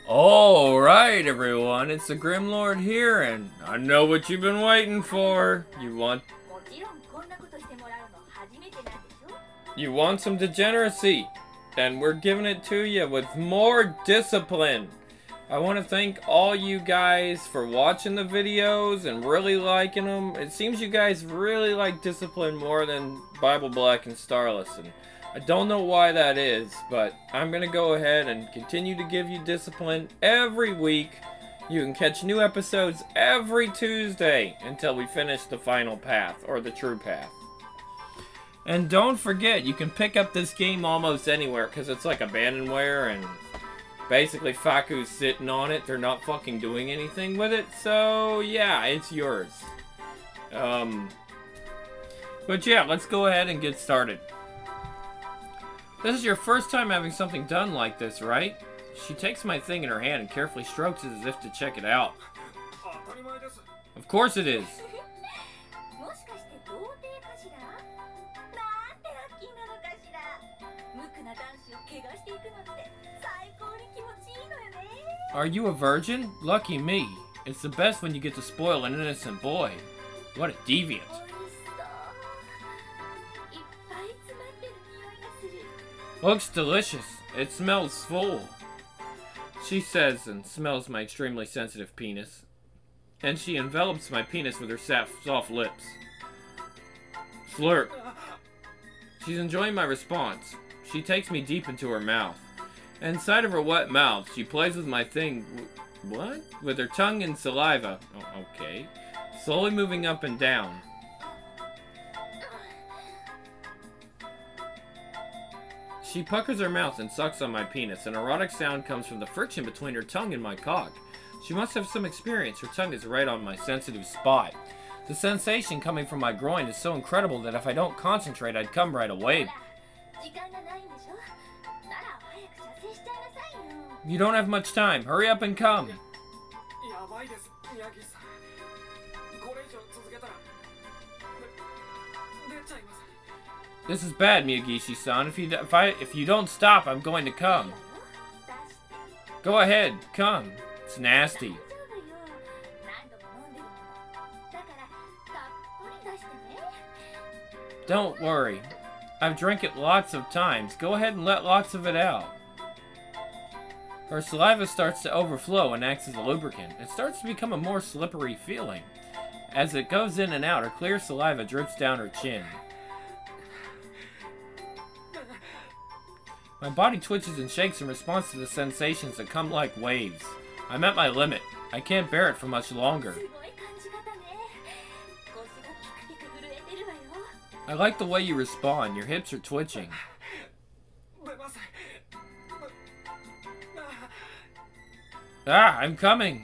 Alright everyone, it's the Grim Lord here, and I know what you've been waiting for. You want some degeneracy, and we're giving it to you with more discipline. I want to thank all you guys for watching the videos and really liking them. It seems you guys really like discipline more than Bible Black and Starless, and I don't know why that is, but I'm going to go ahead and continue to give you discipline every week. You can catch new episodes every Tuesday until we finish the final path, or the true path. And don't forget, you can pick up this game almost anywhere, because it's like abandonware, and basically Faku's sitting on it. They're not fucking doing anything with it, so yeah, it's yours. But yeah, let's go ahead and get started. This is your first time having something done like this, right? She takes my thing in her hand and carefully strokes it as if to check it out. Of course it is. Are you a virgin? Lucky me. It's the best when you get to spoil an innocent boy. What a deviant. Looks delicious. It smells full. She says and smells my extremely sensitive penis. And she envelops my penis with her soft lips. Flirt. She's enjoying my response. She takes me deep into her mouth. Inside of her wet mouth, she plays with my thing. What? With her tongue and saliva. Oh, okay. Slowly moving up and down. She puckers her mouth and sucks on my penis. An erotic sound comes from the friction between her tongue and my cock. She must have some experience. Her tongue is right on my sensitive spot. The sensation coming from my groin is so incredible that if I don't concentrate, I'd come right away. You don't have much time. Hurry up and come. This is bad, Miyagishi-san. If you don't stop, I'm going to come. Go ahead, come. It's nasty. Don't worry. I've drank it lots of times. Go ahead and let lots of it out. Her saliva starts to overflow and acts as a lubricant. It starts to become a more slippery feeling. As it goes in and out, her clear saliva drips down her chin. My body twitches and shakes in response to the sensations that come like waves. I'm at my limit. I can't bear it for much longer. I like the way you respond. Your hips are twitching. Ah, I'm coming.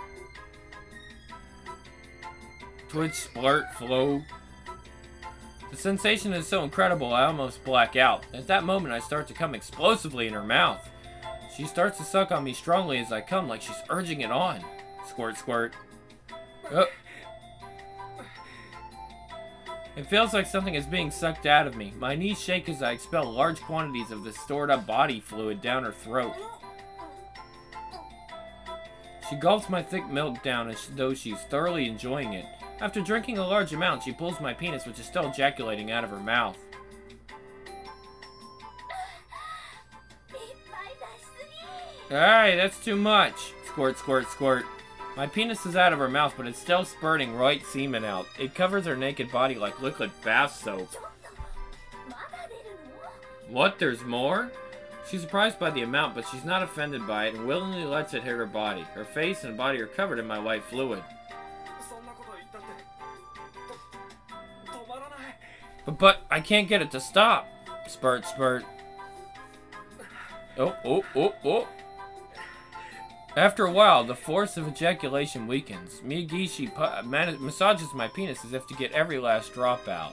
Twitch, splurt, flow. The sensation is so incredible I almost black out. At that moment I start to come explosively in her mouth. She starts to suck on me strongly as I come, like she's urging it on. Squirt, squirt. Oh. It feels like something is being sucked out of me. My knees shake as I expel large quantities of the stored up body fluid down her throat. She gulps my thick milk down as though she's thoroughly enjoying it. After drinking a large amount, she pulls my penis, which is still ejaculating, out of her mouth. Alright, that's too much. Squirt, squirt, squirt. My penis is out of her mouth, but it's still spurting white semen out. It covers her naked body like liquid bath soap. What? There's more? She's surprised by the amount, but she's not offended by it and willingly lets it hit her body. Her face and body are covered in my white fluid. But I can't get it to stop. Spurt, spurt. Oh, oh, oh, oh. After a while, the force of ejaculation weakens. Miyagishi massages my penis as if to get every last drop out.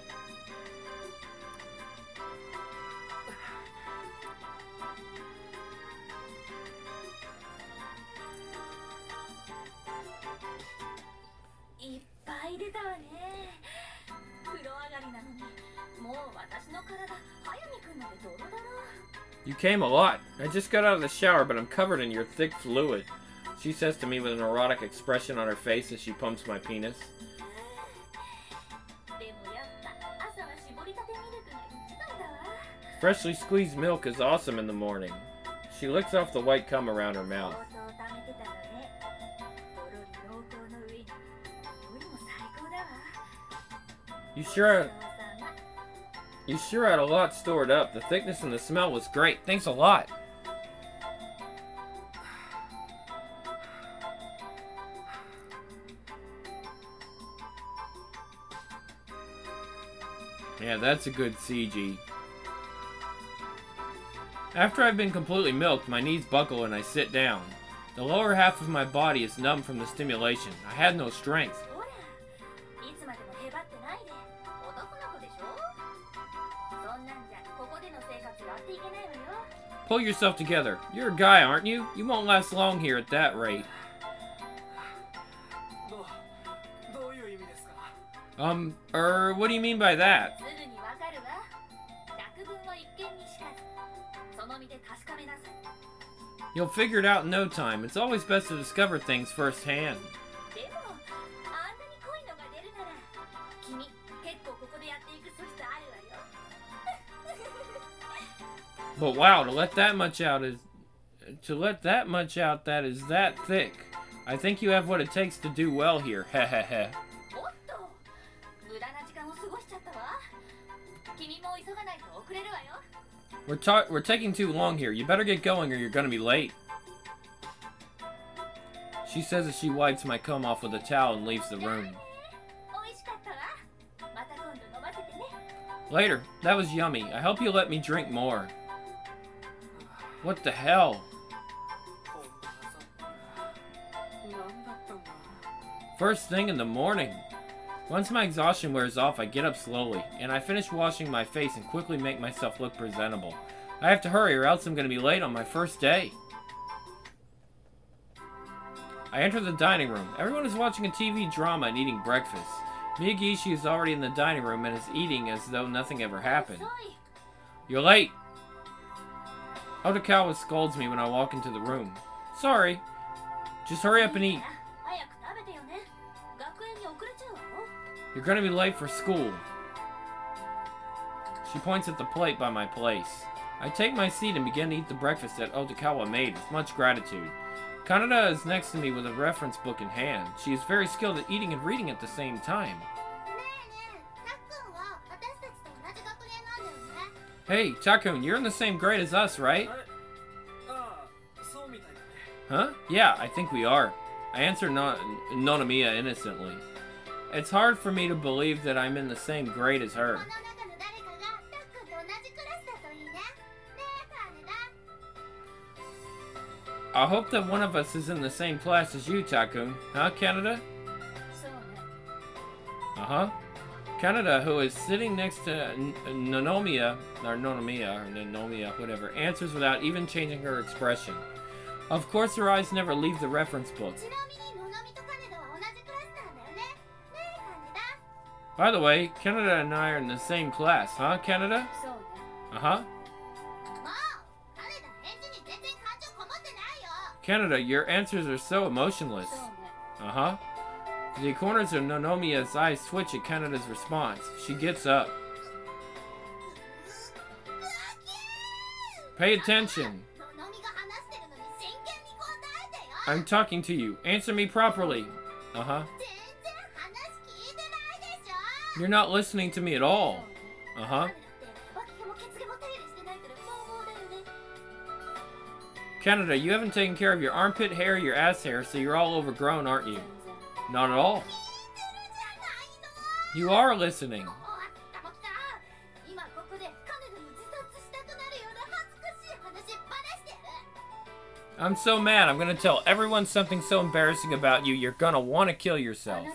You came a lot. I just got out of the shower, but I'm covered in your thick fluid. She says to me with an erotic expression on her face as she pumps my penis. Freshly squeezed milk is awesome in the morning. She licks off the white cum around her mouth. You sure had a lot stored up. The thickness and the smell was great. Thanks a lot. Yeah, that's a good CG. After I've been completely milked, my knees buckle and I sit down. The lower half of my body is numb from the stimulation. I had no strength. Pull yourself together. You're a guy, aren't you? You won't last long here at that rate. What do you mean by that? You'll figure it out in no time. It's always best to discover things firsthand. But wow, to let that much out that is that thick. I think you have what it takes to do well here. Hehehe. We're taking too long here. You better get going or you're gonna be late. She says as she wipes my cum off with a towel and leaves the room. Later. That was yummy. I hope you let me drink more. What the hell? First thing in the morning. Once my exhaustion wears off, I get up slowly, and I finish washing my face and quickly make myself look presentable. I have to hurry or else I'm going to be late on my first day. I enter the dining room. Everyone is watching a TV drama and eating breakfast. Miyagishi is already in the dining room and is eating as though nothing ever happened. You're late! Otokawa scolds me when I walk into the room. Sorry. Just hurry up and eat. You're gonna be late for school. She points at the plate by my place. I take my seat and begin to eat the breakfast that Otokawa made with much gratitude. Kaneda is next to me with a reference book in hand. She is very skilled at eating and reading at the same time. Hey, Takun, you're in the same grade as us, right? Huh? Yeah, I think we are. I answer Nonomiya innocently. It's hard for me to believe that I'm in the same grade as her. I hope that one of us is in the same class as you, Takun. Huh, Kaneda? Uh-huh. Kaneda, who is sitting next to Nonomiya, whatever, answers without even changing her expression. Of course, her eyes never leave the reference book. By the way, Kaneda and I are in the same class, huh, Kaneda? Uh-huh. Kaneda, your answers are so emotionless. Uh-huh. The corners of Nonomiya's eyes twitch at Kaneda's response. She gets up. Pay attention. I'm talking to you. Answer me properly. Uh-huh. You're not listening to me at all. Uh-huh. Kaneda, you haven't taken care of your armpit hair, your ass hair, so you're all overgrown, aren't you? Not at all. You are listening. I'm so mad. I'm gonna tell everyone something so embarrassing about you, you're gonna want to kill yourself.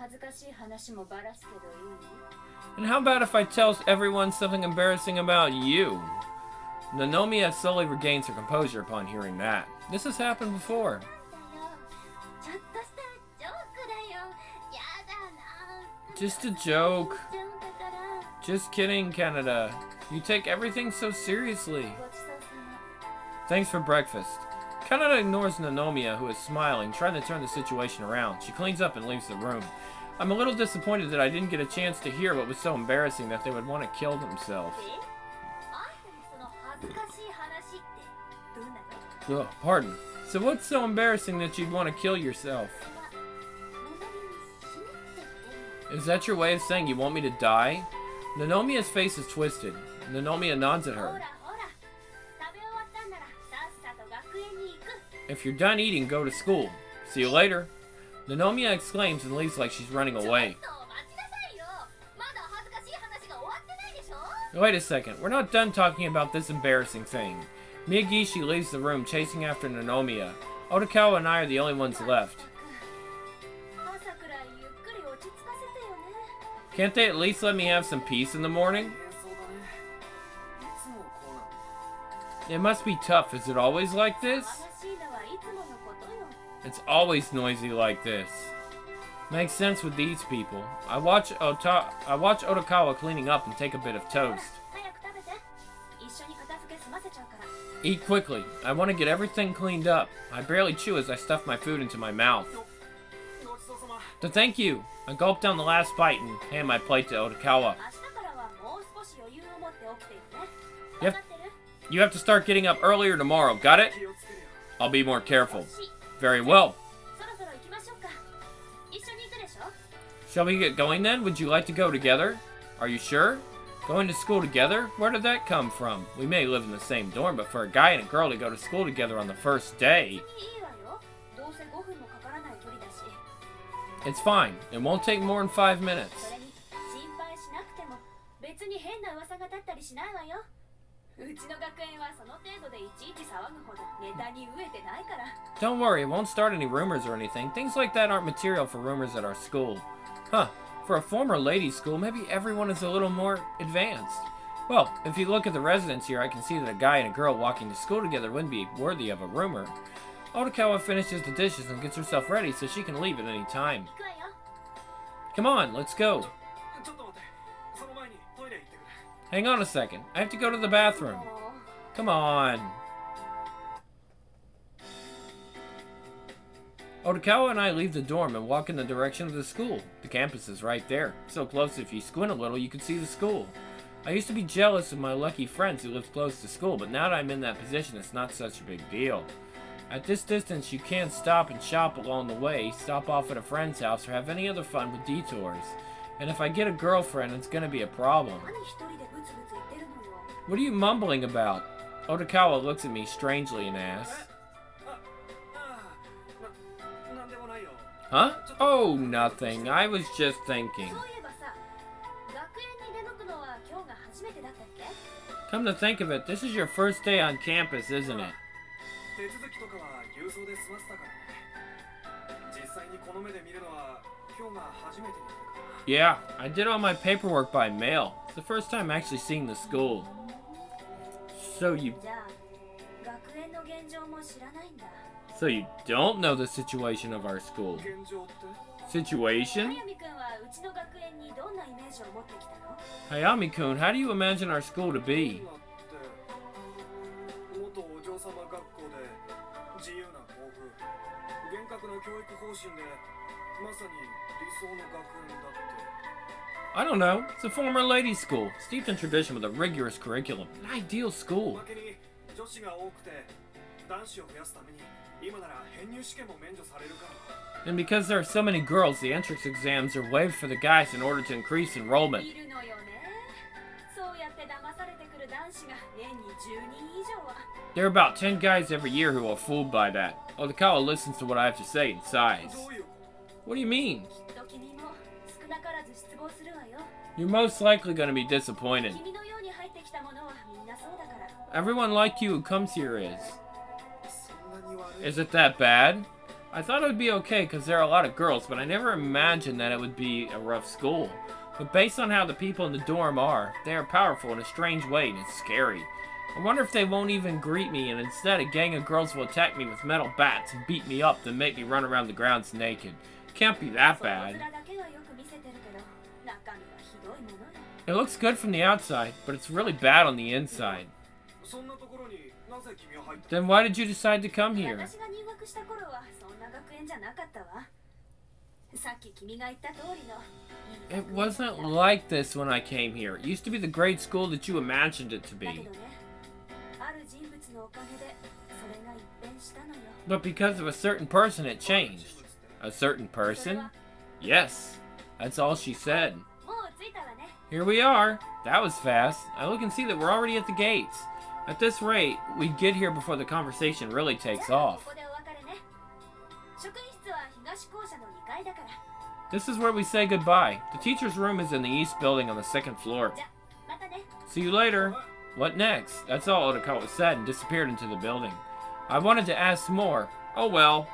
And how about if I tell everyone something embarrassing about you? Nonomiya slowly regains her composure upon hearing that. This has happened before. Just a joke. Just kidding, Kaneda. You take everything so seriously. Thanks for breakfast. Kanata ignores Nanomiya, who is smiling, trying to turn the situation around. She cleans up and leaves the room. I'm a little disappointed that I didn't get a chance to hear what was so embarrassing that they would want to kill themselves. Ugh, pardon. So what's so embarrassing that you'd want to kill yourself? Is that your way of saying you want me to die? Nanomiya's face is twisted. Nanomiya nods at her. If you're done eating, go to school. See you later. Nanomiya exclaims and leaves like she's running away. Wait a second, we're not done talking about this embarrassing thing. Miyagishi leaves the room chasing after Nanomiya. Otakawa and I are the only ones left. Can't they at least let me have some peace in the morning? It must be tough. Is it always like this? It's always noisy like this. Makes sense with these people. I watch Otakawa cleaning up and take a bit of toast. Eat quickly. I want to get everything cleaned up. I barely chew as I stuff my food into my mouth. So thank you. I gulp down the last bite and hand my plate to Otakawa. You have to start getting up earlier tomorrow, got it? I'll be more careful. Very well. Shall we get going then? Would you like to go together? Are you sure? Going to school together? Where did that come from? We may live in the same dorm, but for a guy and a girl to go to school together on the first day... It's fine. It won't take more than 5 minutes. Don't worry, it won't start any rumors or anything. Things like that aren't material for rumors at our school. Huh. For a former ladies' school, maybe everyone is a little more advanced. Well, if you look at the residents here, I can see that a guy and a girl walking to school together wouldn't be worthy of a rumor. Otakawa finishes the dishes and gets herself ready so she can leave at any time. Come on, let's go. Hang on a second. I have to go to the bathroom. Come on. Otakawa and I leave the dorm and walk in the direction of the school. The campus is right there. So close if you squint a little, you can see the school. I used to be jealous of my lucky friends who lived close to school, but now that I'm in that position, it's not such a big deal. At this distance, you can't stop and shop along the way, stop off at a friend's house, or have any other fun with detours. And if I get a girlfriend, it's gonna be a problem. What are you mumbling about? Otakawa looks at me strangely and asks. Huh? Oh, nothing. I was just thinking. Come to think of it, this is your first day on campus, isn't it? Yeah, I did all my paperwork by mail. It's the first time actually seeing the school. So you don't know the situation of our school? Situation? Hayami-kun, how do you imagine our school to be? I don't know. It's a former ladies' school, steeped in tradition with a rigorous curriculum. An ideal school. And because there are so many girls, the entrance exams are waived for the guys in order to increase enrollment. There are about 10 guys every year who are fooled by that. Otakawa listens to what I have to say and sighs. What do you mean? You're most likely going to be disappointed. Everyone like you who comes here is. Is it that bad? I thought it would be okay because there are a lot of girls, but I never imagined that it would be a rough school. But based on how the people in the dorm are, they are powerful in a strange way and it's scary. I wonder if they won't even greet me and instead a gang of girls will attack me with metal bats and beat me up then make me run around the grounds naked. Can't be that bad. It looks good from the outside, but it's really bad on the inside. Then why did you decide to come here? It wasn't like this when I came here. It used to be the great school that you imagined it to be. But because of a certain person, it changed. A certain person? Yes. That's all she said. Here we are. That was fast. I look and see that we're already at the gates. At this rate, we'd get here before the conversation really takes off. This is where we say goodbye. The teacher's room is in the east building on the second floor. See you later. What next? That's all Otakawa said and disappeared into the building. I wanted to ask more. Oh well.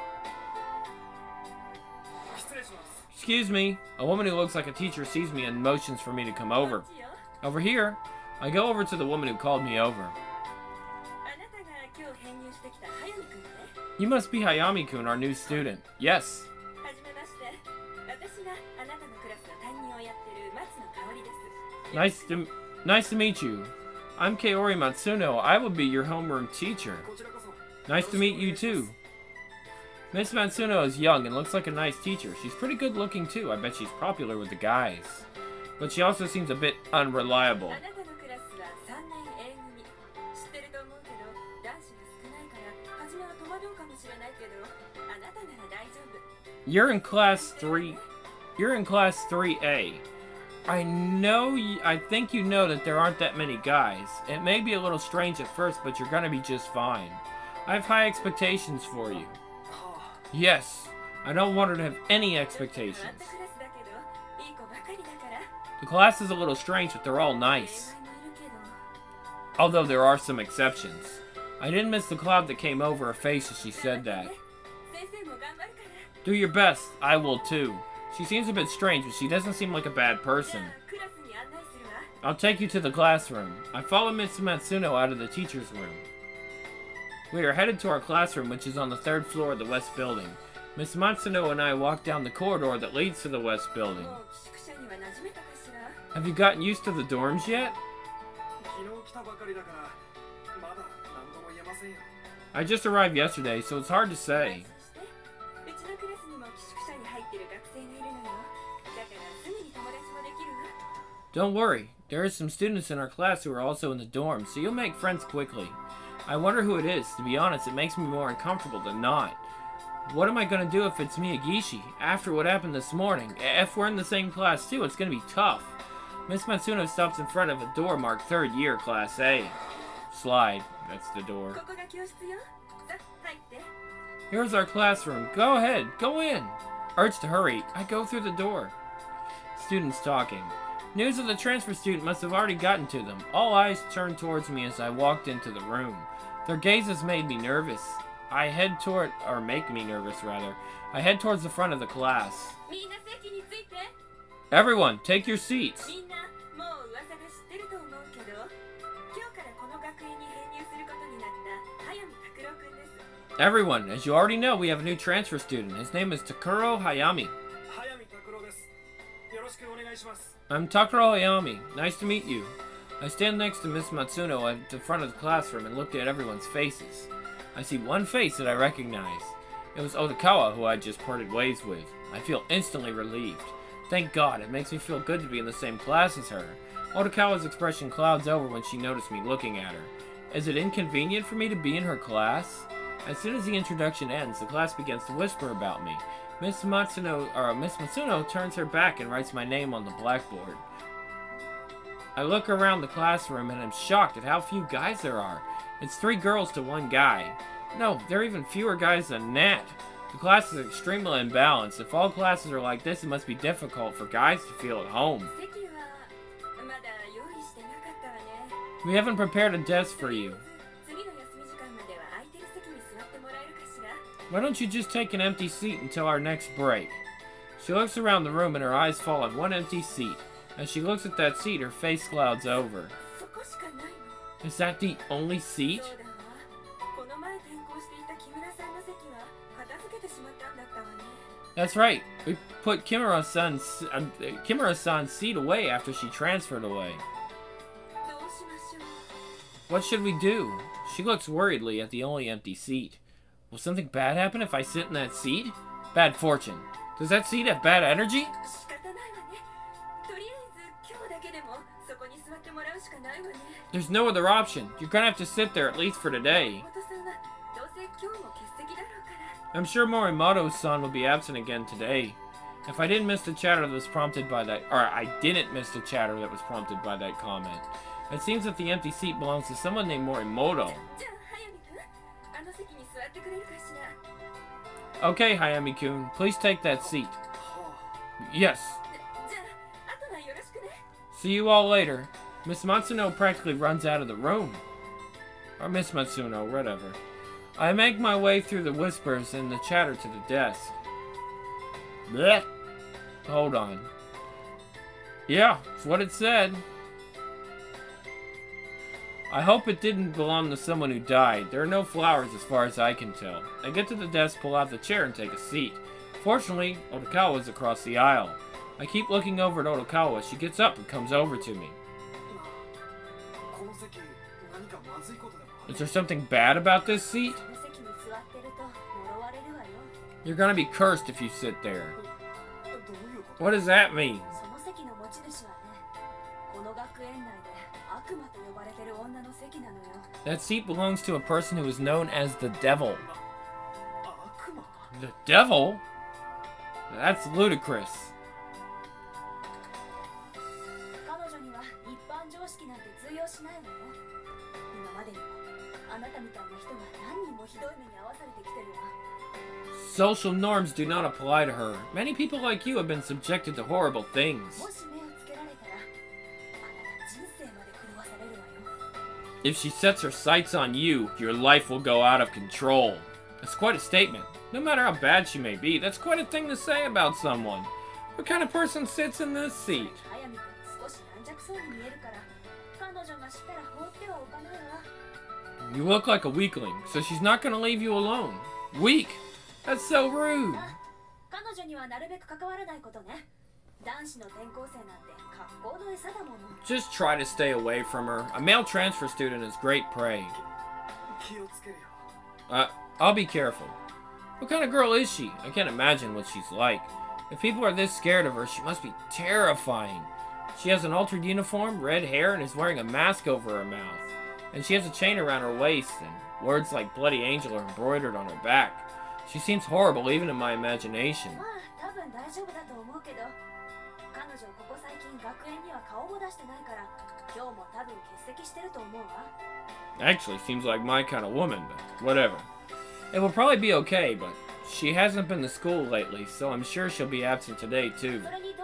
Excuse me. A woman who looks like a teacher sees me and motions for me to come over. Over here. I go over to the woman who called me over. You must be Hayami-kun, our new student. Yes. Nice to meet you. I'm Kaori Matsuno. I will be your homeroom teacher. Nice to meet you too. Miss Matsuno is young and looks like a nice teacher. She's pretty good looking too. I bet she's popular with the guys. But she also seems a bit unreliable. You're in class 3. You're in class 3A. I think you know that there aren't that many guys. It may be a little strange at first, but you're gonna be just fine. I have high expectations for you. Yes, I don't want her to have any expectations. The class is a little strange, but they're all nice. Although there are some exceptions. I didn't miss the cloud that came over her face as she said that. Do your best, I will too. She seems a bit strange, but she doesn't seem like a bad person. I'll take you to the classroom. I follow Miss Matsuno out of the teacher's room. We are headed to our classroom, which is on the 3rd floor of the west building. Miss Matsuno and I walk down the corridor that leads to the west building. Have you gotten used to the dorms yet? I just arrived yesterday, so it's hard to say. Don't worry, there are some students in our class who are also in the dorms, so you'll make friends quickly. I wonder who it is. To be honest, it makes me more uncomfortable than not. What am I going to do if it's Miyagishi? After what happened this morning, if we're in the same class too, it's going to be tough. Miss Matsuno stops in front of a door marked 3rd year, Class A. Slide. That's the door. Here's our classroom. Go ahead. Go in. Urged to hurry, I go through the door. Students talking. News of the transfer student must have already gotten to them. All eyes turned towards me as I walked into the room. Their gazes made me nervous. I head towards the front of the class. Everyone, take your seats. Everyone, as you already know, we have a new transfer student. His name is Takuro Hayami. I'm Takuro Hayami. Nice to meet you. I stand next to Miss Matsuno at the front of the classroom and looked at everyone's faces. I see one face that I recognize. It was Otakawa, who I just parted ways with. I feel instantly relieved. Thank God, it makes me feel good to be in the same class as her. Otakawa's expression clouds over when she noticed me looking at her. Is it inconvenient for me to be in her class? As soon as the introduction ends, the class begins to whisper about me. Miss Matsuno turns her back and writes my name on the blackboard. I look around the classroom and am shocked at how few guys there are. It's 3 girls to 1 guy. No, there are even fewer guys than that. The class is extremely imbalanced. If all classes are like this, it must be difficult for guys to feel at home. We haven't prepared a desk for you. Why don't you just take an empty seat until our next break? She looks around the room and her eyes fall on one empty seat. As she looks at that seat, her face clouds over. Is that the only seat? That's right. We put Kimura-san's seat away after she transferred away. What should we do? She looks worriedly at the only empty seat. Will something bad happen if I sit in that seat? Bad fortune. Does that seat have bad energy? There's no other option. You're gonna have to sit there, at least for today. I'm sure Morimoto-san will be absent again today. If I didn't miss the chatter that was prompted by that, or I didn't miss the chatter that was prompted by that comment. It seems that the empty seat belongs to someone named Morimoto. Okay, Hayami-kun, please take that seat. Yes. See you all later. Miss Matsuno practically runs out of the room. Or Miss Matsuno, whatever. I make my way through the whispers and the chatter to the desk. Blech. Hold on. Yeah, it's what it said. I hope it didn't belong to someone who died. There are no flowers as far as I can tell. I get to the desk, pull out the chair, and take a seat. Fortunately, Otokawa is across the aisle. I keep looking over at Otokawa. She gets up and comes over to me. Is there something bad about this seat? You're gonna be cursed if you sit there. What does that mean? That seat belongs to a person who is known as the Devil. The Devil? That's ludicrous. Social norms do not apply to her. Many people like you have been subjected to horrible things. If she sets her sights on you, your life will go out of control. That's quite a statement. No matter how bad she may be, that's quite a thing to say about someone. What kind of person sits in this seat? You look like a weakling, so she's not going to leave you alone. Weak? That's so rude. Just try to stay away from her. A male transfer student is great prey. I'll be careful. What kind of girl is she? I can't imagine what she's like. If people are this scared of her, she must be terrifying. She has an altered uniform, red hair, and is wearing a mask over her mouth. And she has a chain around her waist, and words like Bloody Angel are embroidered on her back. She seems horrible even in my imagination. Actually, seems like my kind of woman, but whatever. It will probably be okay, but she hasn't been to school lately, so I'm sure she'll be absent today too.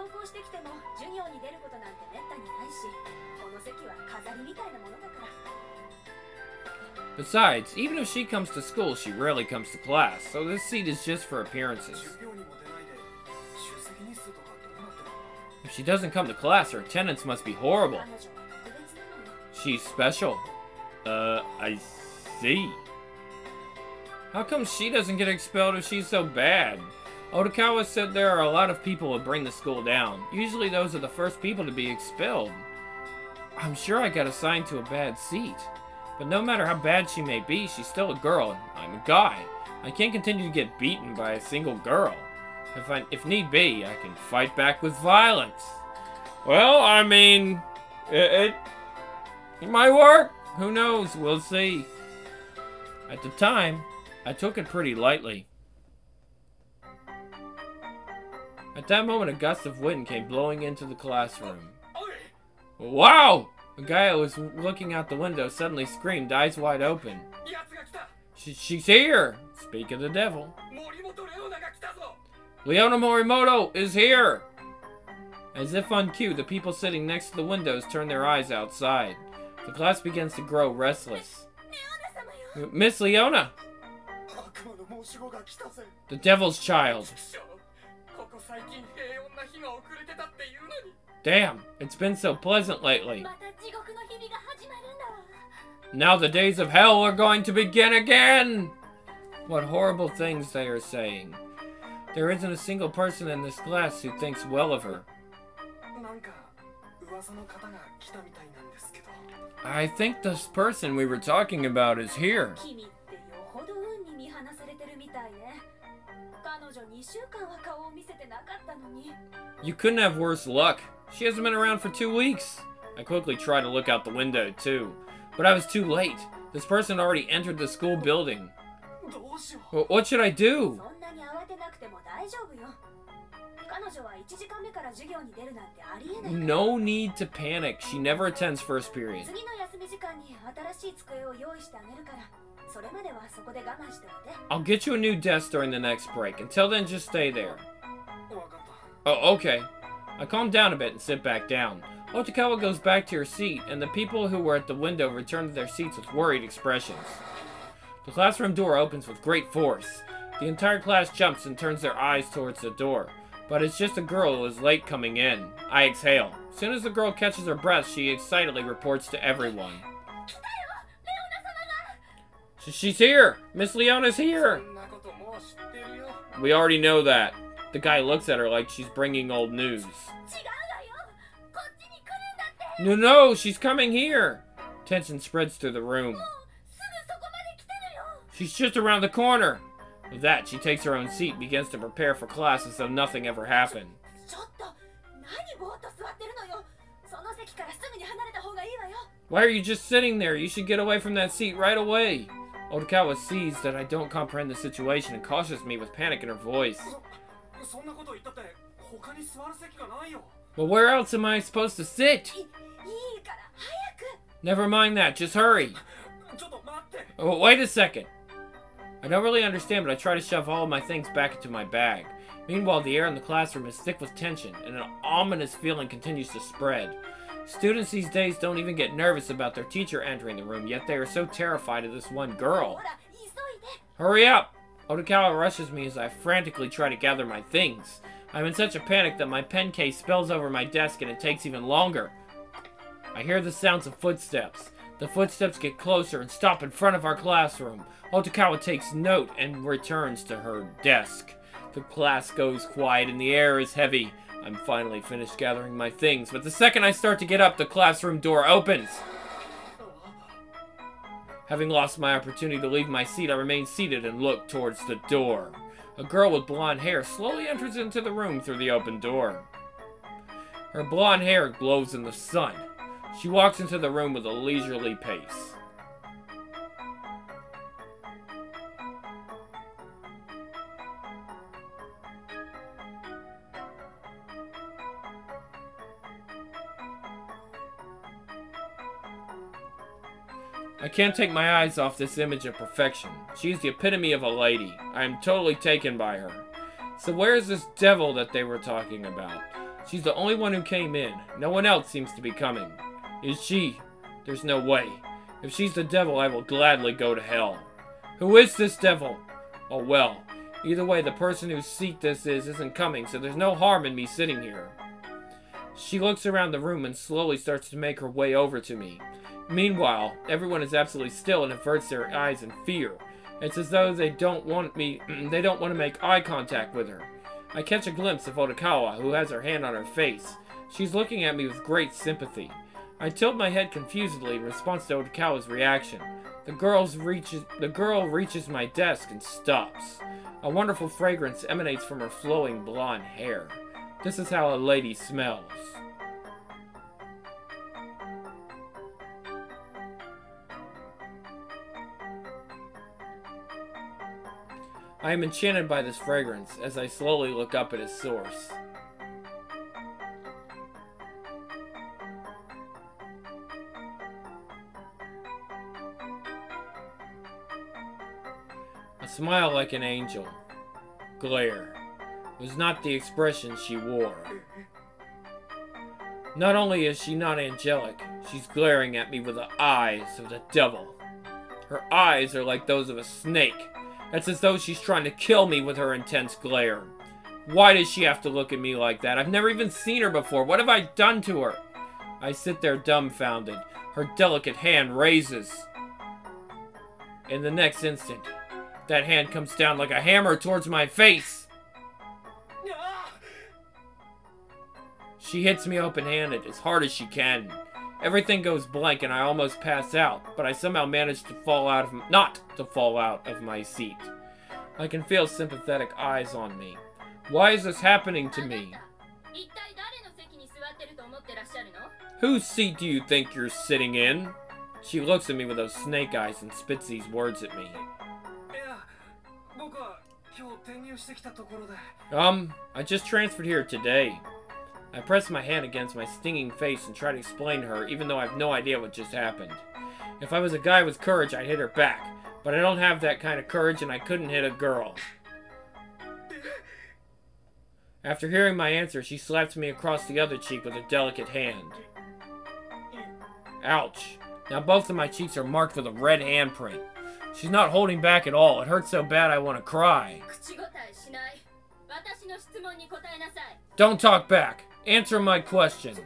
Besides, even if she comes to school, she rarely comes to class, so this seat is just for appearances. If she doesn't come to class, her attendance must be horrible. She's special. I see. How come she doesn't get expelled if she's so bad? Otokawa said there are a lot of people who bring the school down. Usually those are the first people to be expelled. I'm sure I got assigned to a bad seat. But no matter how bad she may be, she's still a girl, and I'm a guy. I can't continue to get beaten by a single girl. If need be, I can fight back with violence. Well, I mean, it might work. Who knows? We'll see. At the time, I took it pretty lightly. At that moment, a gust of wind came blowing into the classroom. Wow! A guy who was looking out the window suddenly screamed, eyes wide open. She's here! Speak of the devil. Leona Morimoto is here! As if on cue, the people sitting next to the windows turn their eyes outside. The class begins to grow restless. Miss Leona! The devil's child. Damn, it's been so pleasant lately. Now the days of hell are going to begin again! What horrible things they are saying. There isn't a single person in this class who thinks well of her. I think this person we were talking about is here. You couldn't have worse luck. She hasn't been around for 2 weeks. I quickly tried to look out the window too, but I was too late. This person already entered the school building. What should I do? No need to panic. She never attends first period. I'll get you a new desk during the next break. Until then, just stay there. Oh, okay. I calm down a bit and sit back down. Otakawa goes back to her seat, and the people who were at the window return to their seats with worried expressions. The classroom door opens with great force. The entire class jumps and turns their eyes towards the door. But it's just a girl who is late coming in. I exhale. As soon as the girl catches her breath, she excitedly reports to everyone. She's here! Miss Leona's here! We already know that. The guy looks at her like she's bringing old news. No, she's coming here! Tension spreads through the room. She's just around the corner! With that, she takes her own seat and begins to prepare for class as though nothing ever happened. Why are you just sitting there? You should get away from that seat right away. Otakawa sees that I don't comprehend the situation and cautions me with panic in her voice. But where else am I supposed to sit? Never mind that, just hurry. Oh, wait a second. I don't really understand, but I try to shove all of my things back into my bag. Meanwhile, the air in the classroom is thick with tension, and an ominous feeling continues to spread. Students these days don't even get nervous about their teacher entering the room, yet they are so terrified of this one girl. Hurry up! Otakawa rushes me as I frantically try to gather my things. I'm in such a panic that my pen case spills over my desk and it takes even longer. I hear the sounds of footsteps. The footsteps get closer and stop in front of our classroom. Otakawa takes note and returns to her desk. The class goes quiet and the air is heavy. I'm finally finished gathering my things, but the second I start to get up, the classroom door opens. Having lost my opportunity to leave my seat, I remain seated and look towards the door. A girl with blonde hair slowly enters into the room through the open door. Her blonde hair glows in the sun. She walks into the room with a leisurely pace. I can't take my eyes off this image of perfection. She's the epitome of a lady. I am totally taken by her. So where is this devil that they were talking about? She's the only one who came in. No one else seems to be coming. Is she? There's no way. If she's the devil, I will gladly go to hell. Who is this devil? Oh well. Either way, the person whose seat this isn't coming, so there's no harm in me sitting here. She looks around the room and slowly starts to make her way over to me. Meanwhile, everyone is absolutely still and averts their eyes in fear. It's as though they don't want to make eye contact with her. I catch a glimpse of Otakawa, who has her hand on her face. She's looking at me with great sympathy. I tilt my head confusedly in response to Otakawa's reaction. The girl reaches my desk and stops. A wonderful fragrance emanates from her flowing blonde hair. This is how a lady smells. I am enchanted by this fragrance as I slowly look up at its source. A smile like an angel. Glare was not the expression she wore. Not only is she not angelic, she's glaring at me with the eyes of the devil. Her eyes are like those of a snake. It's as though she's trying to kill me with her intense glare. Why does she have to look at me like that? I've never even seen her before. What have I done to her? I sit there dumbfounded. Her delicate hand raises. In the next instant, that hand comes down like a hammer towards my face. She hits me open-handed as hard as she can. Everything goes blank and I almost pass out, but I somehow manage to not to fall out of my seat. I can feel sympathetic eyes on me. Why is this happening to me? Whose seat do you think you're sitting in? She looks at me with those snake eyes and spits these words at me. I just transferred here today. I press my hand against my stinging face and try to explain to her, even though I have no idea what just happened. If I was a guy with courage, I'd hit her back. But I don't have that kind of courage, and I couldn't hit a girl. After hearing my answer, she slaps me across the other cheek with a delicate hand. Ouch. Now both of my cheeks are marked with a red handprint. She's not holding back at all. It hurts so bad I want to cry. Don't talk back. Answer my question.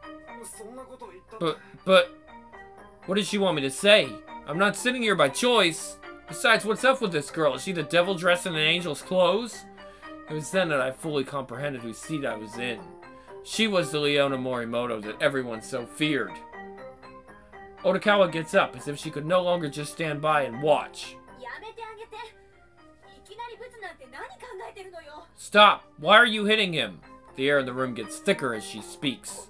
But, what does she want me to say? I'm not sitting here by choice. Besides, what's up with this girl? Is she the devil dressed in an angel's clothes? It was then that I fully comprehended whose seat I was in. She was the Leona Morimoto that everyone so feared. Otokawa gets up as if she could no longer just stand by and watch. Stop! Why are you hitting him? The air in the room gets thicker as she speaks.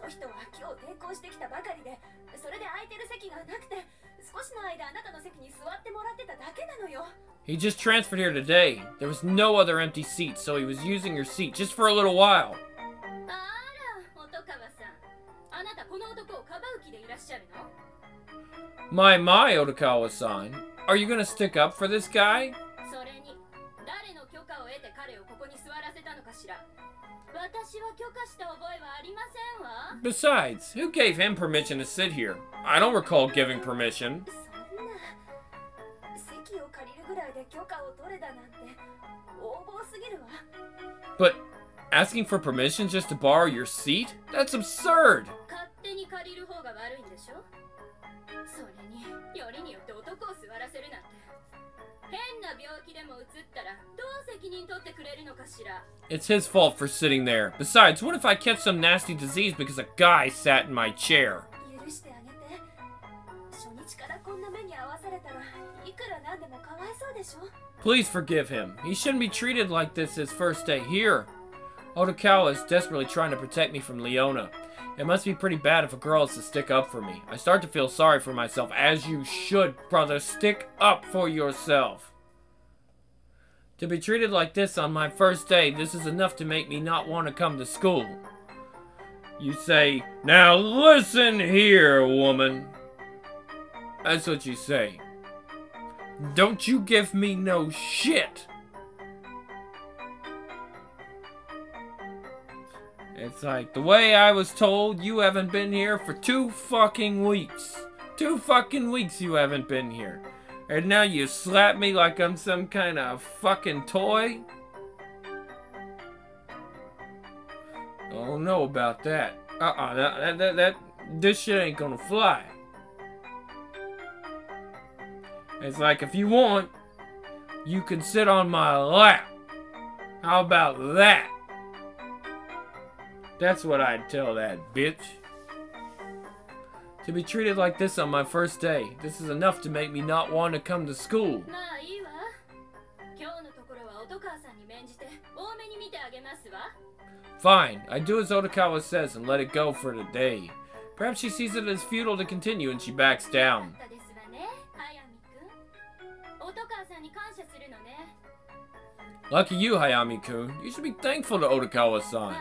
He just transferred here today. There was no other empty seats, so he was using your seat just for a little while. My, Otokawa-san. Are you gonna stick up for this guy? Besides, who gave him permission to sit here? I don't recall giving permission. But asking for permission just to borrow your seat? That's absurd! It's his fault for sitting there. Besides, what if I catch some nasty disease because a guy sat in my chair? Please forgive him. He shouldn't be treated like this his first day here. Otokawa is desperately trying to protect me from Leona. It must be pretty bad if a girl is to stick up for me. I start to feel sorry for myself, as you should, brother. Stick up for yourself. To be treated like this on my first day, this is enough to make me not want to come to school. You say, "Now listen here, woman." That's what you say. Don't you give me no shit. It's like, the way I was told, you haven't been here for 2 fucking weeks. 2 fucking weeks you haven't been here. And now you slap me like I'm some kind of fucking toy? I don't know about that. This shit ain't gonna fly. It's like, if you want, you can sit on my lap. How about that? That's what I'd tell that bitch. To be treated like this on my first day, this is enough to make me not want to come to school. Fine, I do as Otokawa says and let it go for today. Perhaps she sees it as futile to continue and she backs down. Lucky you, Hayami-kun. You should be thankful to Otokawa-san.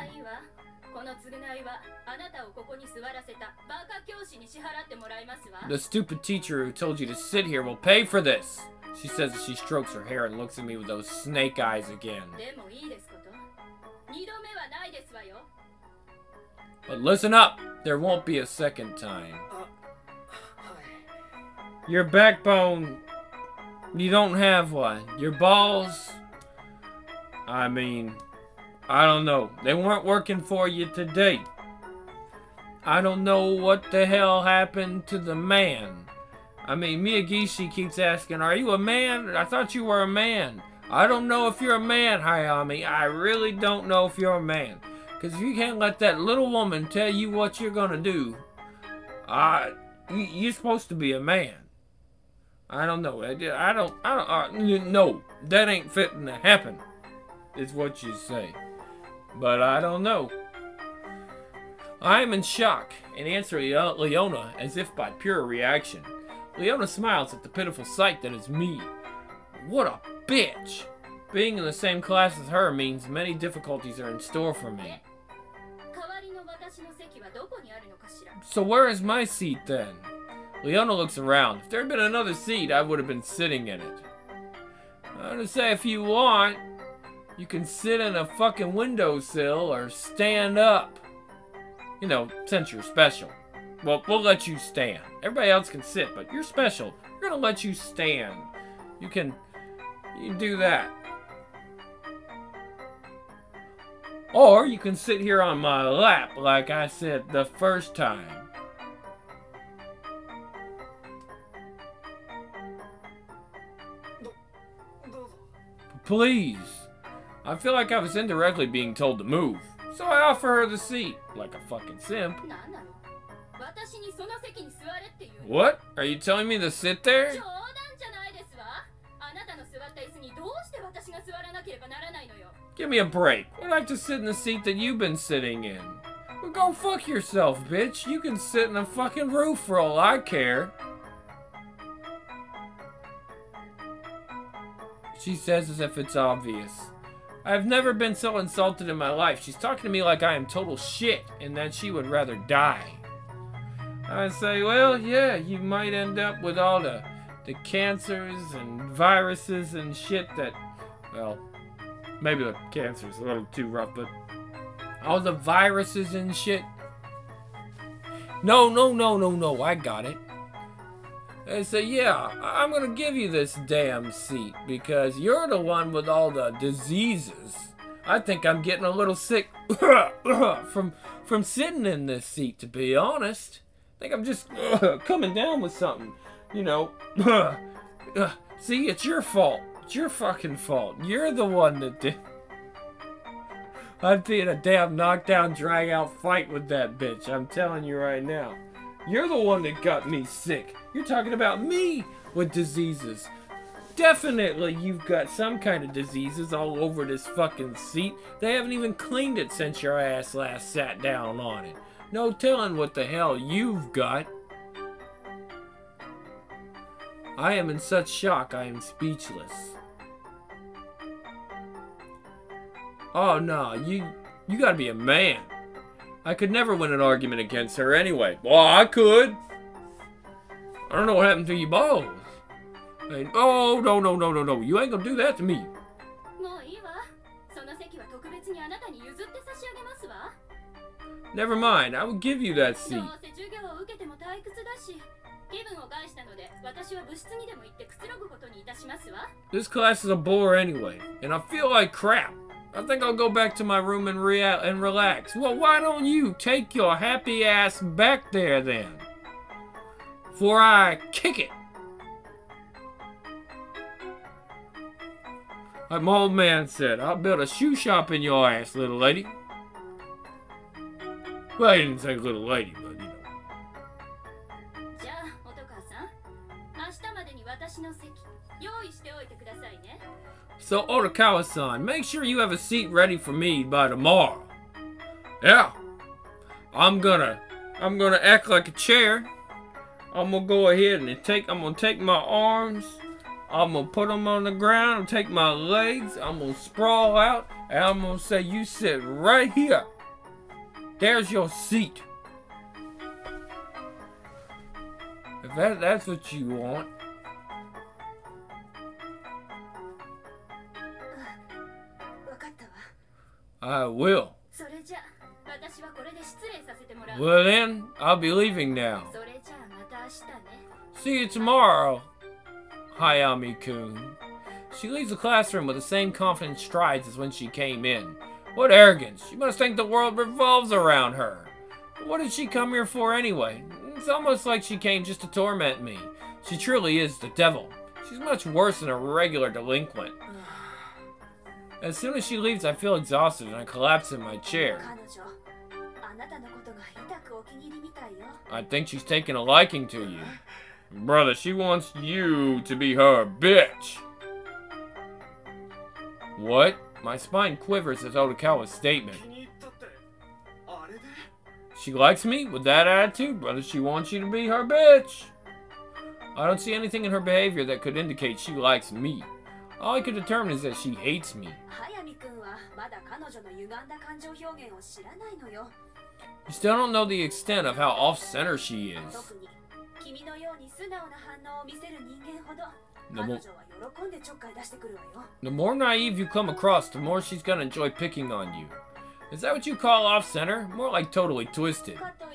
The stupid teacher who told you to sit here will pay for this, she says as she strokes her hair and looks at me with those snake eyes again. But listen up, there won't be a second time. Your backbone, you don't have one. Your balls, I mean, I don't know. They weren't working for you today. I don't know what the hell happened to the man. I mean, Miyagishi keeps asking, are you a man? I thought you were a man. I don't know if you're a man, Hayami. I really don't know if you're a man. Because if you can't let that little woman tell you what you're gonna do, You're supposed to be a man. I don't know. No, that ain't fitting to happen, is what you say. But I don't know. I am in shock and answer Leona as if by pure reaction. Leona smiles at the pitiful sight that is me. What a bitch! Being in the same class as her means many difficulties are in store for me. So where is my seat then? Leona looks around. If there had been another seat, I would have been sitting in it. I'm gonna say if you want, you can sit in a fucking windowsill or stand up. You know, since you're special. Well, we'll let you stand. Everybody else can sit, but you're special. We're gonna let you stand. You can do that. Or you can sit here on my lap, like I said the first time. Please. I feel like I was indirectly being told to move, so I offer her the seat, like a fucking simp. What? Are you telling me to sit there? Give me a break. I'd like to sit in the seat that you've been sitting in. Well, go fuck yourself, bitch. You can sit in a fucking roof for all I care. She says as if it's obvious. I've never been so insulted in my life. She's talking to me like I am total shit and that she would rather die. I say, well, yeah, you might end up with all the cancers and viruses and shit that, well, maybe the cancer's a little too rough, but all the viruses and shit. No, I got it. I say, yeah, I'm gonna give you this damn seat because you're the one with all the diseases. I think I'm getting a little sick from sitting in this seat, to be honest. I think I'm just coming down with something, you know. See, it's your fault. It's your fucking fault. You're the one that did. I'd be in a damn knockdown, drag out fight with that bitch. I'm telling you right now. You're the one that got me sick. You're talking about me with diseases. Definitely you've got some kind of diseases all over this fucking seat. They haven't even cleaned it since your ass last sat down on it. No telling what the hell you've got. I am in such shock I am speechless. Oh no, you gotta be a man. I could never win an argument against her anyway. Well, I could. I don't know what happened to you balls. Oh, no. You ain't gonna do that to me. Never mind, I will give you that seat. This class is a bore anyway, and I feel like crap. I think I'll go back to my room and relax. Well, why don't you take your happy ass back there then? Before I kick it. Like my old man said, I'll build a shoe shop in your ass, little lady. Well, he didn't say little lady, but you know. So, Otokawa-san, make sure you have a seat ready for me by tomorrow. Yeah. I'm gonna act like a chair. I'm gonna go ahead and I'm gonna take my arms, I'm gonna put them on the ground, and take my legs, I'm gonna sprawl out, and I'm gonna say, you sit right here. There's your seat. If that's what you want. I will. Well then, I'll be leaving now. See you tomorrow, Hayami-kun. She leaves the classroom with the same confident strides as when she came in. What arrogance. She must think the world revolves around her. What did she come here for anyway? It's almost like she came just to torment me. She truly is the devil. She's much worse than a regular delinquent. As soon as she leaves, I feel exhausted and I collapse in my chair. I think she's taking a liking to you. Brother, she wants you to be her bitch. What? My spine quivers at Odokawa's statement. She likes me with that attitude? Brother, she wants you to be her bitch. I don't see anything in her behavior that could indicate she likes me. All I could determine is that she hates me. You still don't know the extent of how off-center she is. The more naive you come across, the more she's gonna enjoy picking on you. Is that what you call off-center? More like totally twisted.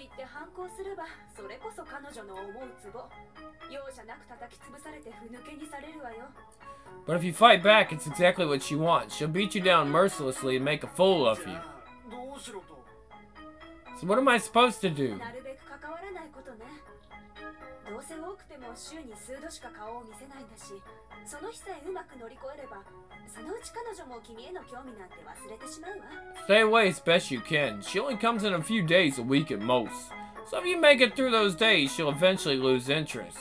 But if you fight back, it's exactly what she wants. She'll beat you down mercilessly and make a fool of you. So what am I supposed to do? Stay away as best you can. She only comes in a few days a week at most. So if you make it through those days, she'll eventually lose interest.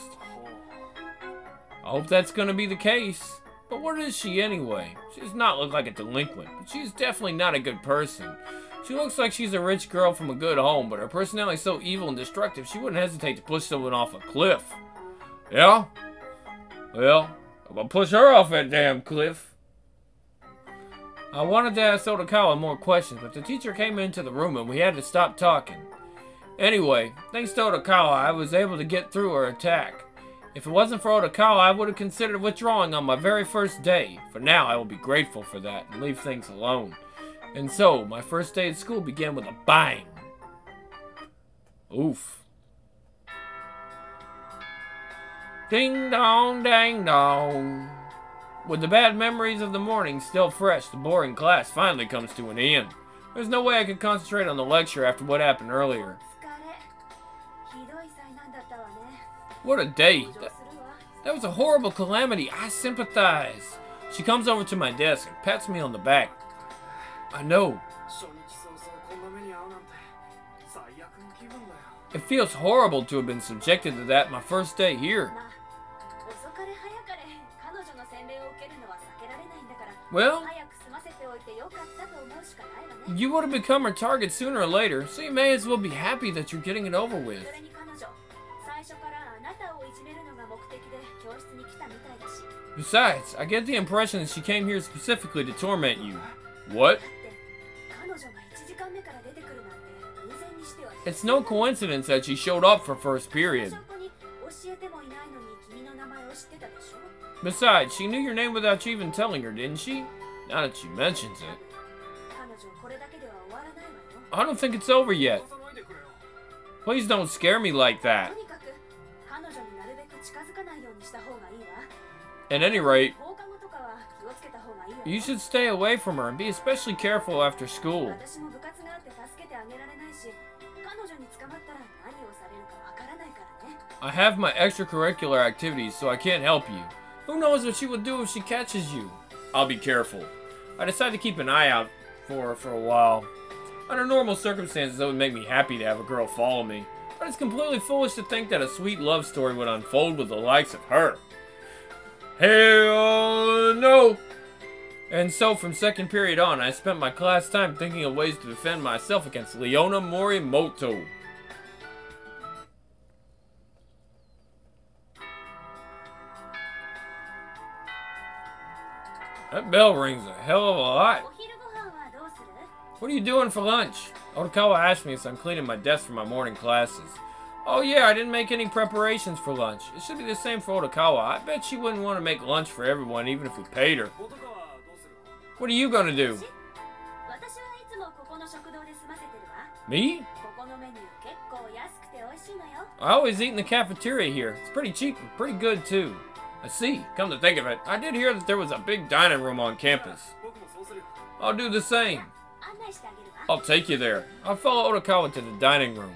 I hope that's gonna be the case. But what is she anyway? She does not look like a delinquent, but she's definitely not a good person. She looks like she's a rich girl from a good home, but her personality is so evil and destructive she wouldn't hesitate to push someone off a cliff. Yeah? Well, I'm gonna push her off that damn cliff. I wanted to ask Odokawa more questions, but the teacher came into the room and we had to stop talking. Anyway, thanks to Odokawa, I was able to get through her attack. If it wasn't for Odokawa, I would have considered withdrawing on my very first day. For now, I will be grateful for that and leave things alone. And so, my first day at school began with a bang. Oof. Ding dong, dang dong. With the bad memories of the morning still fresh, the boring class finally comes to an end. There's no way I could concentrate on the lecture after what happened earlier. What a day. That was a horrible calamity. I sympathize. She comes over to my desk and pats me on the back. I know. It feels horrible to have been subjected to that my first day here. Well, you would have become her target sooner or later, so you may as well be happy that you're getting it over with. Besides, I get the impression that she came here specifically to torment you. What? It's no coincidence that she showed up for first period. Besides, she knew your name without you even telling her, didn't she? Now that she mentions it. I don't think it's over yet. Please don't scare me like that. At any rate, you should stay away from her and be especially careful after school. I have my extracurricular activities, so I can't help you. Who knows what she will do if she catches you? I'll be careful. I decided to keep an eye out for her for a while. Under normal circumstances, it would make me happy to have a girl follow me. But it's completely foolish to think that a sweet love story would unfold with the likes of her. Hell no! And so from second period on, I spent my class time thinking of ways to defend myself against Leona Morimoto. That bell rings a hell of a lot. What are you doing for lunch? Odokawa asked me as I'm cleaning my desk for my morning classes. Oh yeah, I didn't make any preparations for lunch. It should be the same for Odokawa. I bet she wouldn't want to make lunch for everyone even if we paid her. What are you gonna do? Me? I always eat in the cafeteria here. It's pretty cheap and pretty good too. I see. Come to think of it, I did hear that there was a big dining room on campus. I'll do the same. I'll take you there. I'll follow Odokawa to the dining room.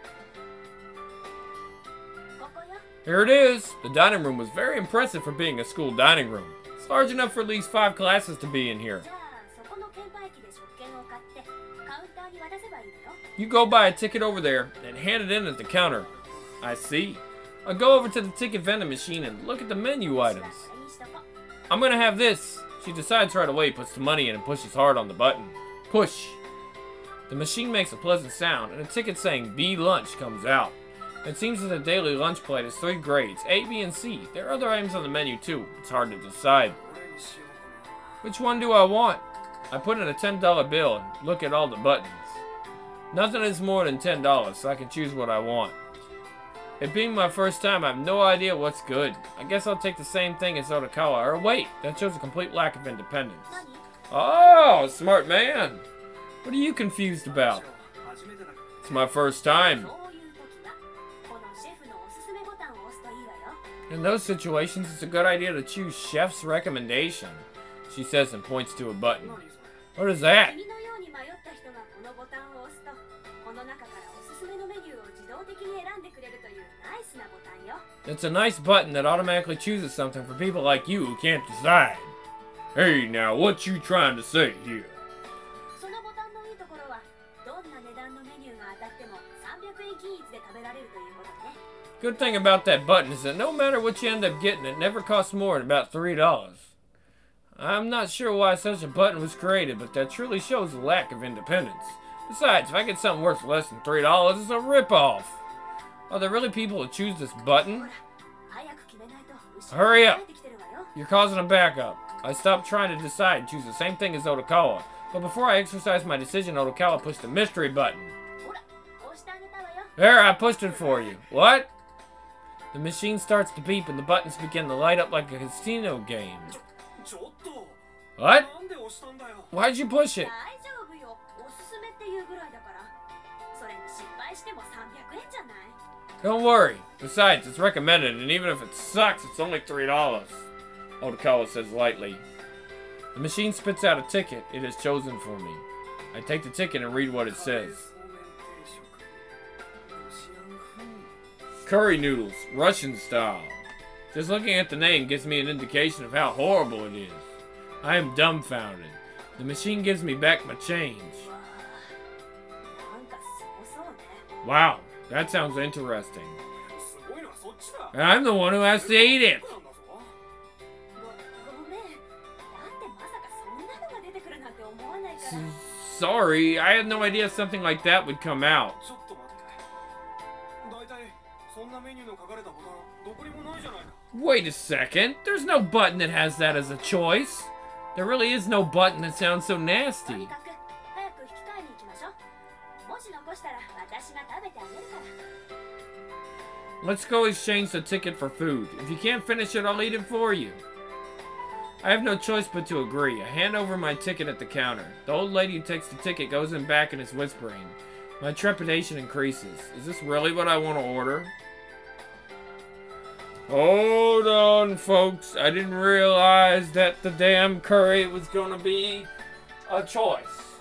Here it is. The dining room was very impressive for being a school dining room. It's large enough for at least 5 classes to be in here. You go buy a ticket over there and hand it in at the counter. I see. I go over to the ticket vending machine and look at the menu items. I'm gonna have this. She decides right away, puts the money in and pushes hard on the button. Push. The machine makes a pleasant sound and a ticket saying B lunch comes out. It seems that the daily lunch plate has 3 grades, A, B, and C. There are other items on the menu too. It's hard to decide. Which one do I want? I put in a $10 bill and look at all the buttons. Nothing is more than $10, so I can choose what I want. It being my first time, I have no idea what's good. I guess I'll take the same thing as Otokawa. Or wait, that shows a complete lack of independence. Oh, smart man. What are you confused about? It's my first time. In those situations, it's a good idea to choose chef's recommendation, she says and points to a button. What is that? It's a nice button that automatically chooses something for people like you who can't decide. Hey now, what you trying to say here? Good thing about that button is that no matter what you end up getting, it never costs more than about $3. I'm not sure why such a button was created, but that truly shows a lack of independence. Besides, if I get something worth less than $3, it's a ripoff. Are there really people who choose this button? Hurry up! You're causing a backup. I stopped trying to decide and choose the same thing as Otokawa. But before I exercised my decision, Otokawa pushed the mystery button. There, I pushed it for you. What? The machine starts to beep and the buttons begin to light up like a casino game. What? Why'd you push it? Don't worry. Besides, it's recommended, and even if it sucks, it's only $3. Otokawa says lightly. The machine spits out a ticket it has chosen for me. I take the ticket and read what it says. Curry noodles, Russian style. Just looking at the name gives me an indication of how horrible it is. I am dumbfounded. The machine gives me back my change. Wow, that sounds interesting. And I'm the one who has to eat it. Sorry, I had no idea something like that would come out. Wait a second, there's no button that has that as a choice. There really is no button that sounds so nasty. Let's go exchange the ticket for food. If you can't finish it, I'll eat it for you. I have no choice but to agree. I hand over my ticket at the counter. The old lady who takes the ticket goes in back and is whispering. My trepidation increases. Is this really what I want to order? Hold on, folks. I didn't realize that the damn curry was going to be a choice.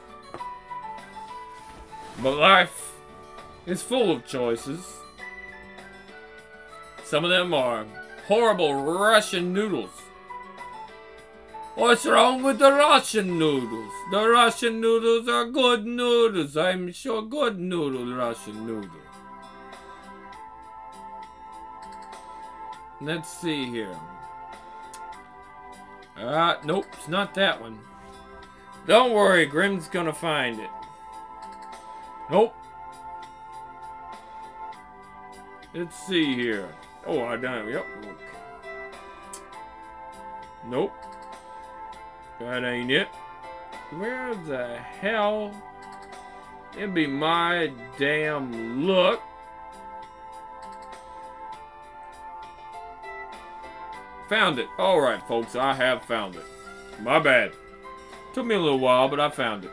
But life is full of choices. Some of them are horrible Russian noodles. What's wrong with the Russian noodles? The Russian noodles are good noodles. I'm sure good Russian noodles. Let's see here. Nope, it's not that one. Don't worry, Grim's gonna find it. Nope. Let's see here. Oh, I done. Yep. Okay. Nope. That ain't it. Where the hell? It'd be my damn luck. Found it. Alright, folks, I have found it. My bad. Took me a little while, but I found it.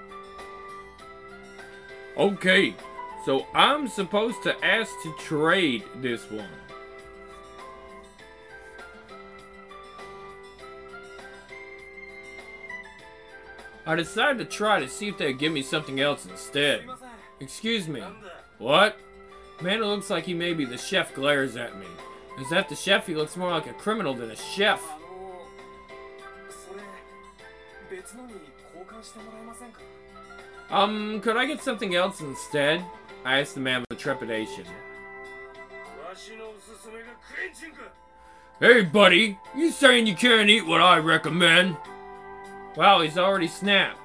Okay, so I'm supposed to ask to trade this one. I decided to try to see if they'd give me something else instead. Excuse me. What? Man, it looks like he may be the chef glares at me. Is that the chef? He looks more like a criminal than a chef. Could I get something else instead? I asked the man with trepidation. Hey, buddy, you saying you can't eat what I recommend? Wow, he's already snapped.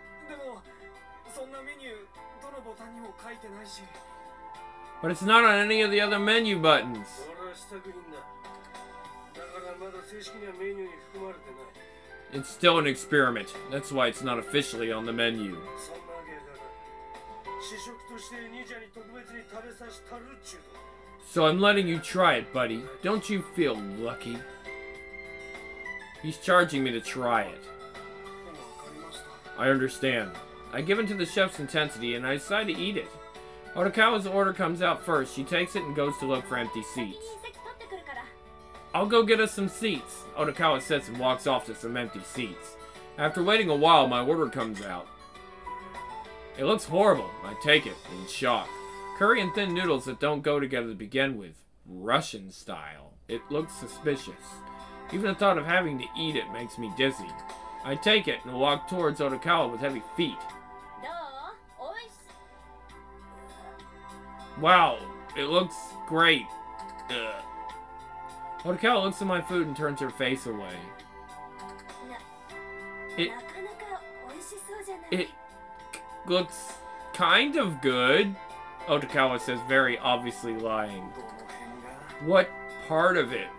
But it's not on any of the other menu buttons. It's still an experiment. That's why it's not officially on the menu. So I'm letting you try it, buddy. Don't you feel lucky? He's charging me to try it. I understand. I give in to the chef's intensity and I decide to eat it. Otokawa's order comes out first. She takes it and goes to look for empty seats. I'll go get us some seats, Otokawa says and walks off to some empty seats. After waiting a while, my order comes out. It looks horrible. I take it, in shock. Curry and thin noodles that don't go together to begin with. Russian style. It looks suspicious. Even the thought of having to eat it makes me dizzy. I take it and walk towards Otokawa with heavy feet. Wow, it looks great. Ugh. Otokawa looks at my food and turns her face away. It looks kind of good, Otokawa says, very obviously lying. What part of it?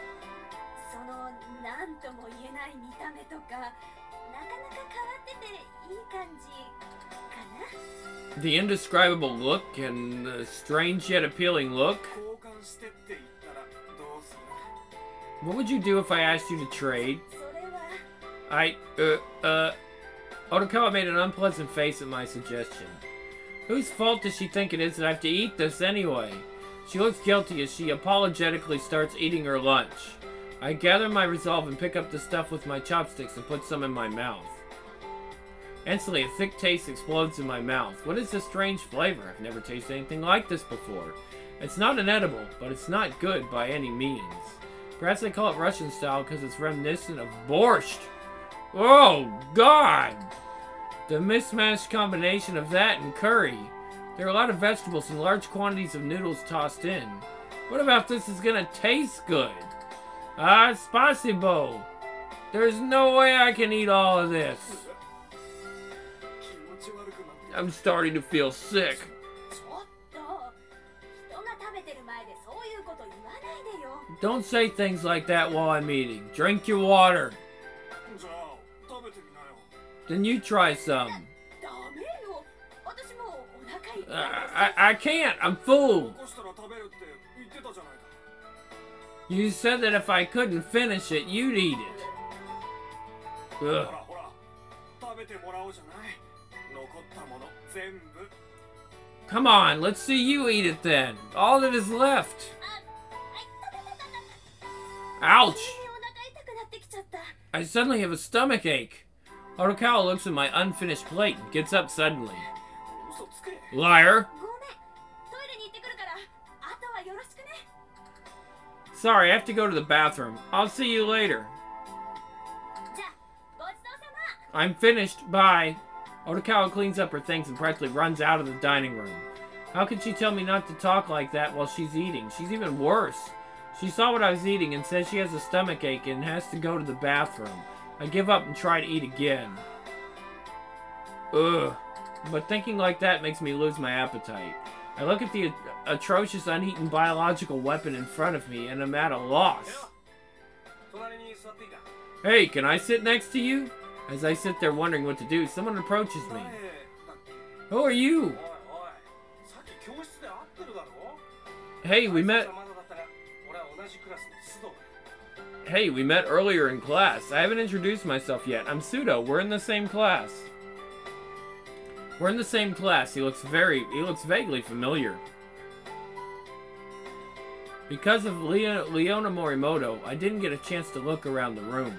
The indescribable look and the strange yet appealing look. What would you do if I asked you to trade? Otokawa made an unpleasant face at my suggestion. Whose fault does she think it is that I have to eat this anyway? She looks guilty as she apologetically starts eating her lunch. I gather my resolve and pick up the stuff with my chopsticks and put some in my mouth. Instantly, a thick taste explodes in my mouth. What is this strange flavor? I've never tasted anything like this before. It's not inedible, but it's not good by any means. Perhaps they call it Russian style because it's reminiscent of borscht. Oh, God! The mismatched combination of that and curry. There are a lot of vegetables and large quantities of noodles tossed in. What about this is gonna taste good? Spasibo! There's no way I can eat all of this. I'm starting to feel sick. Don't say things like that while I'm eating. Drink your water. Then you try some. I can't. I'm full. You said that if I couldn't finish it, you'd eat it. Ugh. Come on, let's see you eat it then. All that is left. Ouch! I suddenly have a stomach ache. Otokawa looks at my unfinished plate and gets up suddenly. Liar! Sorry, I have to go to the bathroom. I'll see you later. I'm finished. Bye. Otokawa cleans up her things and practically runs out of the dining room. How could she tell me not to talk like that while she's eating? She's even worse. She saw what I was eating and says she has a stomach ache and has to go to the bathroom. I give up and try to eat again. Ugh. But thinking like that makes me lose my appetite. I look at the atrocious uneaten biological weapon in front of me and am at a loss. Hey, can I sit next to you? As I sit there wondering what to do, someone approaches me. Who are you? Hey, we met earlier in class. I haven't introduced myself yet. I'm Sudo. We're in the same class. We're in the same class. He looks vaguely familiar. Because of Leona Morimoto, I didn't get a chance to look around the room.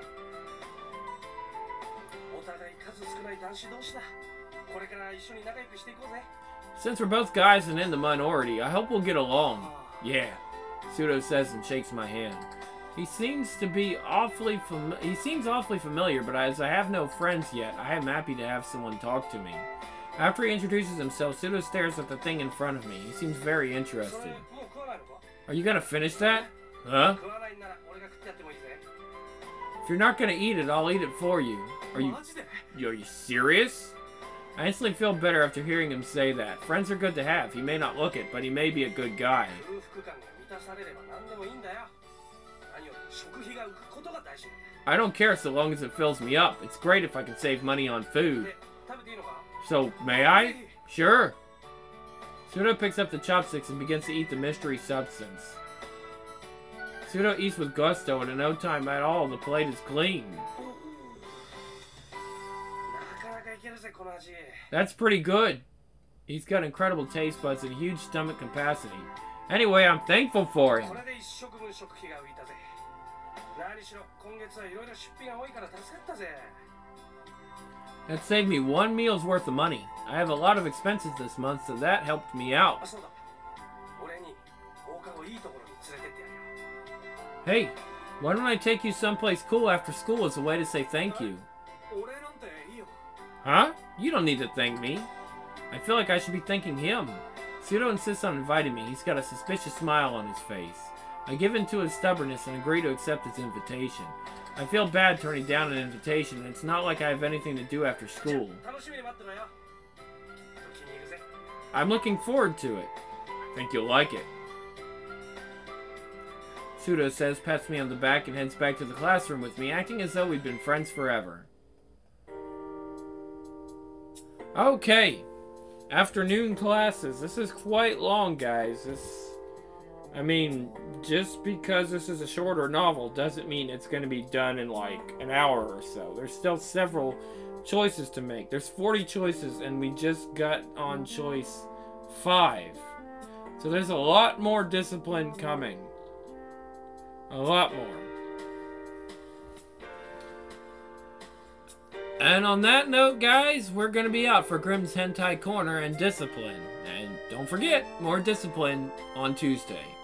Since we're both guys and in the minority, I hope we'll get along. Yeah, Sudo says and shakes my hand. He seems to be awfully he seems awfully familiar, but as I have no friends yet, I am happy to have someone talk to me. After he introduces himself, Pseudo stares at the thing in front of me. He seems very interested. Are you gonna finish that? Huh? If you're not gonna eat it, I'll eat it for you. Are you serious? I instantly feel better after hearing him say that. Friends are good to have. He may not look it, but he may be a good guy. I don't care so long as it fills me up. It's great if I can save money on food. So, may I? Sure. Pseudo picks up the chopsticks and begins to eat the mystery substance. Pseudo eats with gusto, and in no time at all, the plate is clean. That's pretty good. He's got incredible taste buds and huge stomach capacity. Anyway, I'm thankful for him. That saved me one meal's worth of money. I have a lot of expenses this month, so that helped me out. Hey, why don't I take you someplace cool after school as a way to say thank you? Huh? You don't need to thank me. I feel like I should be thanking him. Pseudo insists on inviting me. He's got a suspicious smile on his face. I give in to his stubbornness and agree to accept his invitation. I feel bad turning down an invitation, and it's not like I have anything to do after school. I'm looking forward to it. I think you'll like it. Pseudo says, pats me on the back, and heads back to the classroom with me, acting as though we'd been friends forever. Okay. Afternoon classes. This is quite long, guys. I mean, just because this is a shorter novel doesn't mean it's going to be done in like an hour or so. There's still several choices to make. There's 40 choices, and we just got on choice 5. So there's a lot more discipline coming. A lot more. And on that note, guys, we're going to be out for Grimm's Hentai Corner and Discipline. And don't forget, more Discipline on Tuesday.